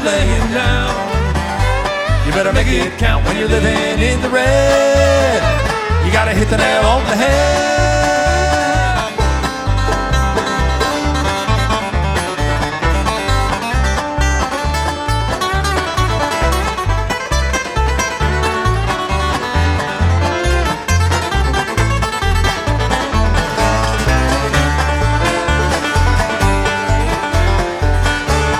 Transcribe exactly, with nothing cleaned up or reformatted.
laying down. You better make it count when you're living in the red. You gotta hit the nail on the head.